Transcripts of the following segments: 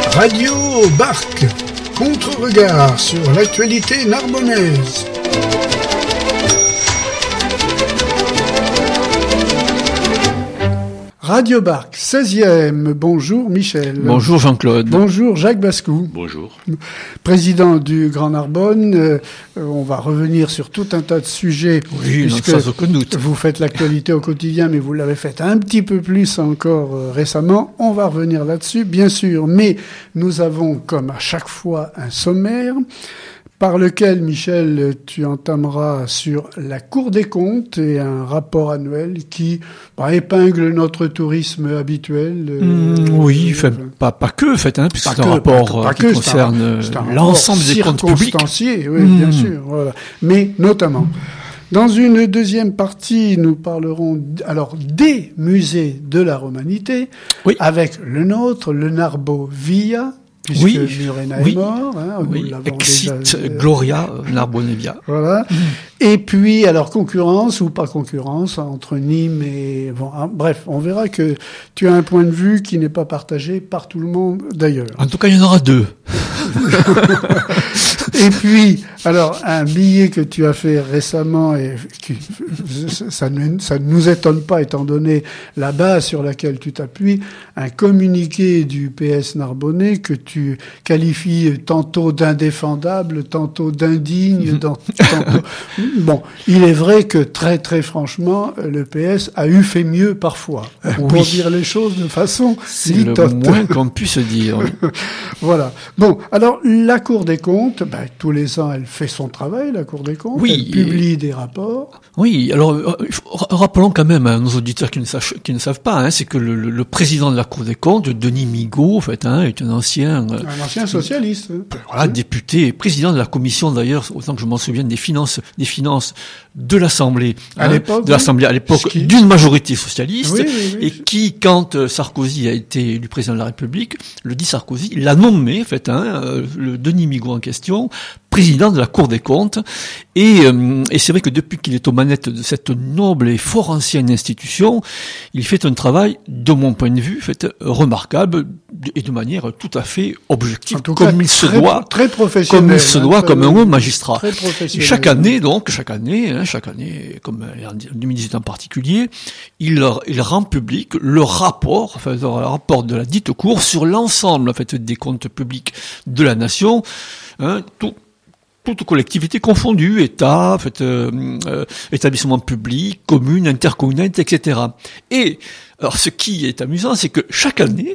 Radio Barque, contre-regard sur l'actualité narbonnaise. Radio Barque, 16e. Bonjour Michel. Bonjour Jean-Claude. Bonjour Jacques Bascou. Bonjour. Président du Grand Narbonne. On va revenir sur tout un tas de sujets. Oui, puisque sans aucun doute. Vous faites l'actualité au quotidien, mais vous l'avez fait un petit peu plus encore récemment. On va revenir là-dessus, bien sûr. Mais nous avons, comme à chaque fois, un sommaire par lequel, Michel, tu entameras sur la Cour des comptes et un rapport annuel qui épingle notre tourisme habituel. Oui, pas que, puisque c'est un rapport qui concerne l'ensemble des comptes publics. Oui, bien sûr. Voilà. Mais notamment, dans une deuxième partie, nous parlerons alors des musées de la romanité, oui, avec le nôtre, le Narbo Villa. Puisque Murena est mort, nous l'avons Exit déjà, Gloria Narbonne-Villa. Voilà. Et puis, alors, concurrence ou pas concurrence entre Nîmes et... bref, on verra que tu as un point de vue qui n'est pas partagé par tout le monde, d'ailleurs. En tout cas, il y en aura deux. Et puis, alors, un billet que tu as fait récemment, et ça ne nous étonne pas étant donné la base sur laquelle tu t'appuies, un communiqué du PS Narbonnais que tu qualifies tantôt d'indéfendable, tantôt d'indigne, tantôt... Bon, il est vrai que très très franchement, le PS a eu fait mieux parfois, pour dire les choses de façon litote. C'est le moins qu'on puisse dire. Voilà. Bon, alors, la Cour des comptes, tous les ans, elle fait son travail, la Cour des comptes. Oui, elle publie des rapports. Oui, alors, rappelons quand même à nos auditeurs qui ne savent pas, c'est que le président de la Cour des comptes, Denis Migaud, est un ancien... Un ancien socialiste. Voilà, député et président de la commission, d'ailleurs, autant que je m'en souvienne, des finances de l'Assemblée. À l'époque. De l'Assemblée, à l'époque, d'une majorité socialiste. Oui. Et qui, quand Sarkozy a été élu président de la République, le dit Sarkozy, il l'a nommé, le Denis Migaud en question, président de la Cour des comptes, et c'est vrai que depuis qu'il est aux manettes de cette noble et fort ancienne institution, il fait un travail, de mon point de vue, remarquable et de manière tout à fait objective, comme il se doit, très professionnel, comme il se doit, comme un haut magistrat. Très professionnel. Chaque année, comme en 2018 en particulier, il rend public le rapport de la dite Cour sur l'ensemble des comptes publics de la nation, toutes collectivités confondues, État, établissements publics, communes, intercommunalités, etc. Et alors, ce qui est amusant, c'est que chaque année,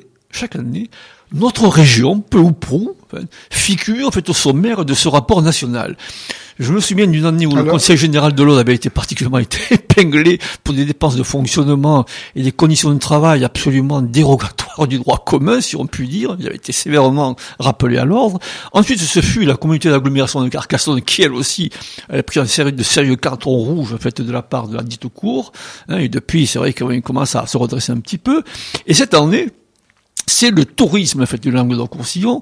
notre région, peu ou prou, figure au sommaire de ce rapport national. Je me souviens d'une année où le Conseil général de l'Aude avait été particulièrement épinglé pour des dépenses de fonctionnement et des conditions de travail absolument dérogatoires du droit commun, si on peut dire. Il avait été sévèrement rappelé à l'ordre. Ensuite, ce fut la communauté d'agglomération de Carcassonne qui, elle aussi, a pris un sérieux carton rouge, de la part de la dite Cour. Et depuis, c'est vrai qu'il commence à se redresser un petit peu. Et cette année, c'est le tourisme, du Languedoc-Roussillon,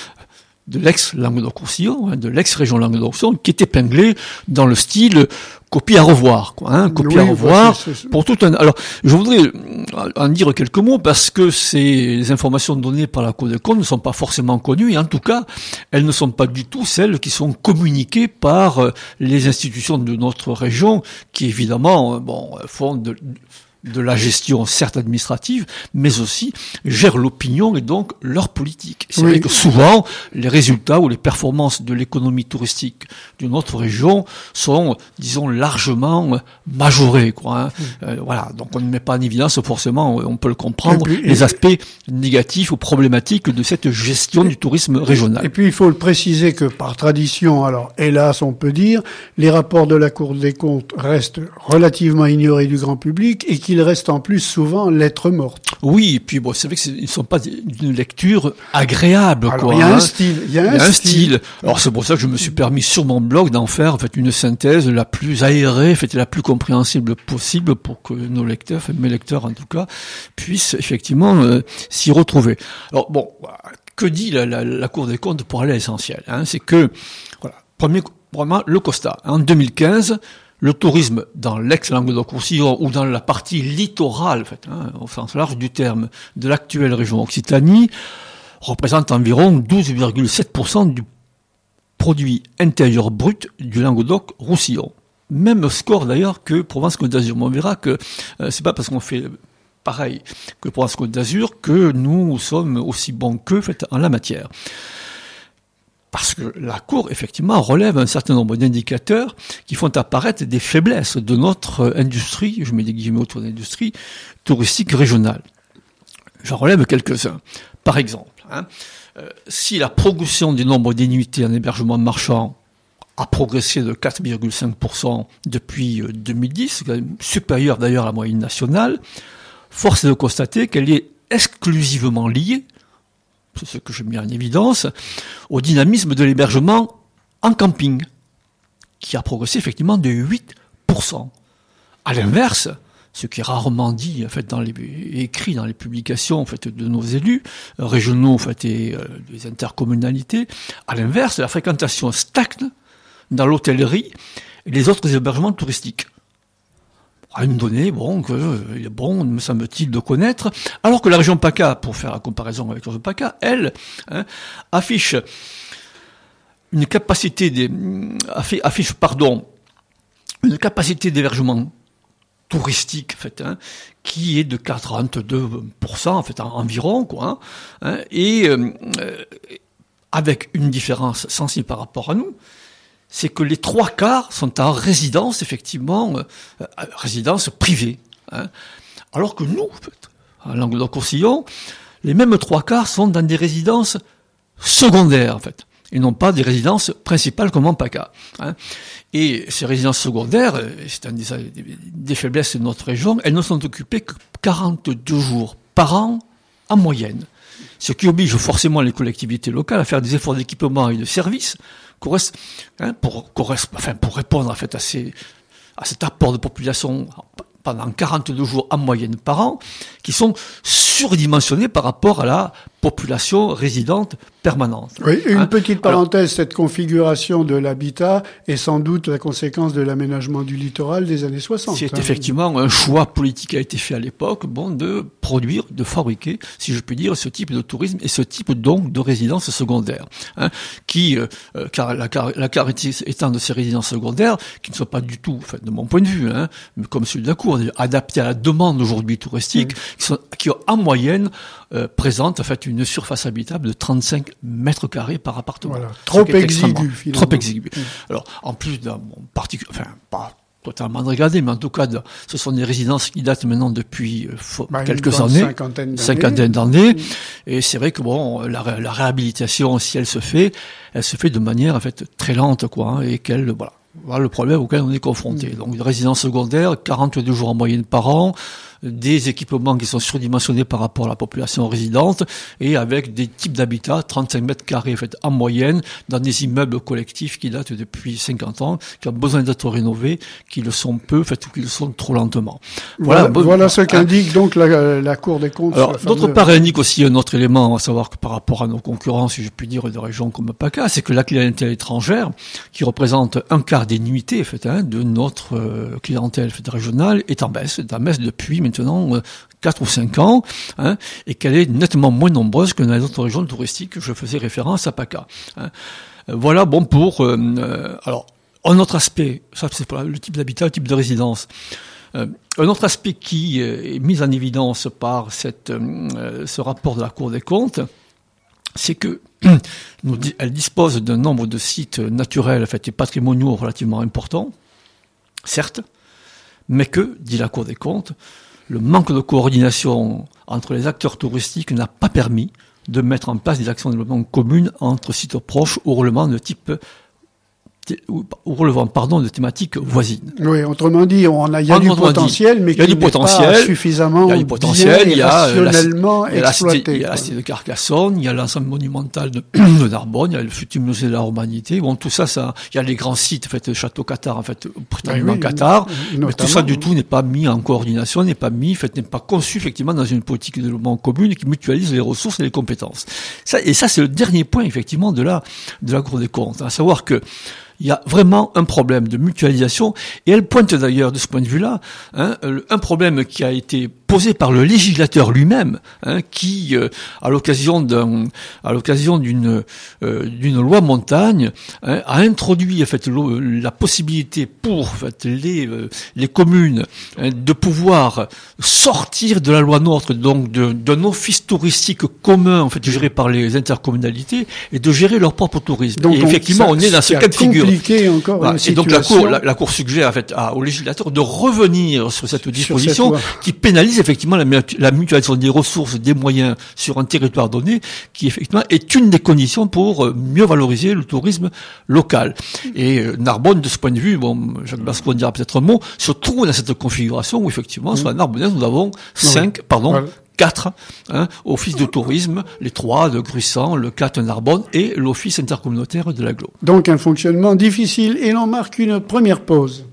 de l'ex-Languedoc-Roussillon, de l'ex-région Languedoc-Roussillon, qui est épinglé dans le style copie à revoir, copie à revoir pour tout un... Alors, je voudrais en dire quelques mots parce que ces informations données par la Cour des comptes ne sont pas forcément connues et en tout cas, elles ne sont pas du tout celles qui sont communiquées par les institutions de notre région qui évidemment, font de la gestion, certes administrative, mais aussi gèrent l'opinion et donc leur politique. C'est vrai que souvent, les résultats ou les performances de l'économie touristique de notre région sont, disons, largement majorés, voilà. Donc on ne met pas en évidence forcément, on peut le comprendre, les aspects négatifs ou problématiques de cette gestion du tourisme régional. Et puis il faut le préciser que par tradition, alors hélas on peut dire, les rapports de la Cour des comptes restent relativement ignorés du grand public et qu'il reste en plus souvent lettre morte. Oui, et puis c'est vrai qu'ils ne sont pas d'une lecture agréable. Alors, il y a un style. Il y a un style. Alors c'est pour ça que je me suis permis sur mon blog d'en faire une synthèse la plus aérée, et la plus compréhensible possible pour que nos lecteurs, mes lecteurs en tout cas, puissent effectivement s'y retrouver. Alors que dit la Cour des comptes pour aller à l'essentiel, c'est que vraiment le constat. En 2015, le tourisme dans l'ex-Languedoc-Roussillon ou dans la partie littorale, au sens large du terme, de l'actuelle région Occitanie, représente environ 12,7% du produit intérieur brut du Languedoc-Roussillon. Même score d'ailleurs que Provence-Côte d'Azur. Mais on verra que c'est pas parce qu'on fait pareil que Provence-Côte d'Azur que nous sommes aussi bons qu'eux en la matière. Parce que la Cour, effectivement, relève un certain nombre d'indicateurs qui font apparaître des faiblesses de notre industrie, je mets des guillemets autour de l'industrie, touristique régionale. J'en relève quelques-uns. Par exemple, si la progression du nombre des nuitées en hébergement marchand a progressé de 4,5% depuis 2010, supérieur d'ailleurs à la moyenne nationale, force est de constater qu'elle est exclusivement liée, c'est ce que je mets en évidence, au dynamisme de l'hébergement en camping, qui a progressé effectivement de 8%. À l'inverse, ce qui est rarement dit, en fait, écrit dans les publications, en fait, de nos élus régionaux, en fait, et des intercommunalités, à l'inverse, la fréquentation stagne dans l'hôtellerie et les autres hébergements touristiques. À une donnée, il est bon, me semble-t-il, de connaître, alors que la région PACA, pour faire la comparaison avec la région PACA, elle, affiche une capacité une capacité d'hébergement touristique, en fait, qui est de 42%, en fait, environ, et avec une différence sensible par rapport à nous, c'est que les 3/4 sont en résidence, effectivement, résidence privée. Alors que nous, en fait, à Languedoc-Roussillon, les mêmes 3/4 sont dans des résidences secondaires, en fait, et non pas des résidences principales comme en PACA. Et ces résidences secondaires, c'est une des faiblesses de notre région, elles ne sont occupées que 42 jours par an en moyenne. Ce qui oblige forcément les collectivités locales à faire des efforts d'équipement et de services pour répondre en fait à cet apport de population pendant 42 jours en moyenne par an, qui sont surdimensionnés par rapport à la population résidente permanente. Oui, une petite parenthèse, cette configuration de l'habitat est sans doute la conséquence de l'aménagement du littoral des années 60. C'est effectivement un choix politique qui a été fait à l'époque, de produire, de fabriquer, si je puis dire, ce type de tourisme et ce type donc de résidence secondaire, car la caractéristique étant de ces résidences secondaires, qui ne sont pas du tout, de mon point de vue, mais comme celui de la Cour, adaptées à la demande aujourd'hui touristique, qui en moyenne présentent en fait une surface habitable de 35 mètres carrés par appartement. Voilà. Trop exigu, finalement. Trop exigu. Alors, en plus d'un pas totalement dégradé, mais en tout cas, ce sont des résidences qui datent maintenant depuis quelques années, cinquantaine d'années. Et c'est vrai que la réhabilitation, si elle se fait de manière en fait très lente, et qu'elle, voilà le problème auquel on est confronté. Donc, une résidence secondaire, 42 jours en moyenne par an, des équipements qui sont surdimensionnés par rapport à la population résidente, et avec des types d'habitat, 35 mètres carrés en fait, en moyenne, dans des immeubles collectifs qui datent depuis 50 ans, qui ont besoin d'être rénovés, qui le sont peu, ou qui le sont trop lentement. Voilà ce qu'indique donc la Cour des comptes. Alors, d'autre part, elle indique aussi un autre élément, à savoir que par rapport à nos concurrents, si je puis dire, de régions comme PACA, c'est que la clientèle étrangère, qui représente un quart des nuitées de notre clientèle régionale, est en baisse depuis maintenant 4 ou 5 ans, et qu'elle est nettement moins nombreuse que dans les autres régions touristiques. Je faisais référence à PACA. Voilà, pour alors un autre aspect, ça c'est pour le type d'habitat, le type de résidence. Un autre aspect qui est mis en évidence par ce rapport de la Cour des comptes, c'est que elle dispose d'un nombre de sites naturels et patrimoniaux relativement importants, certes, mais que, dit la Cour des comptes, le manque de coordination entre les acteurs touristiques n'a pas permis de mettre en place des actions de développement communes entre sites proches au relevant de thématiques voisines. Oui, autrement dit, il y a du potentiel, mais qui n'est pas suffisamment bien et rationnellement exploité. Il y a la cité de Carcassonne, il y a l'ensemble monumental de Narbonne, il y a le futur musée de la Romanité. Tout ça, il y a les grands sites, le château Qatar, prétendument Qatar. Mais tout ça du tout n'est pas mis en coordination, n'est pas conçu, effectivement, dans une politique de développement commune qui mutualise les ressources et les compétences. Ça, c'est le dernier point, effectivement, de la Cour des comptes. À savoir que il y a vraiment un problème de mutualisation, et elle pointe d'ailleurs de ce point de vue-là un problème qui a été posé par le législateur lui-même, qui à l'occasion d'une loi montagne a introduit en fait la possibilité pour en fait, les communes de pouvoir sortir de la loi NOTRe, donc d'un office touristique commun en fait géré par les intercommunalités, et de gérer leur propre tourisme. Donc et effectivement, on est dans ce cas de figure. Encore voilà. Et donc la Cour suggère en fait au législateur de revenir sur cette disposition qui pénalise effectivement la mutualisation des ressources, des moyens sur un territoire donné, qui effectivement est une des conditions pour mieux valoriser le tourisme local. Et Narbonne, de ce point de vue, Jacques Basco dira peut-être un mot, se trouve dans cette configuration où effectivement sur la Narbonnaise nous avons 4 offices de tourisme, les 3 de Gruissant, le 4 Narbonne et l'office intercommunautaire de l'Aglo. Donc un fonctionnement difficile, et l'on marque une première pause.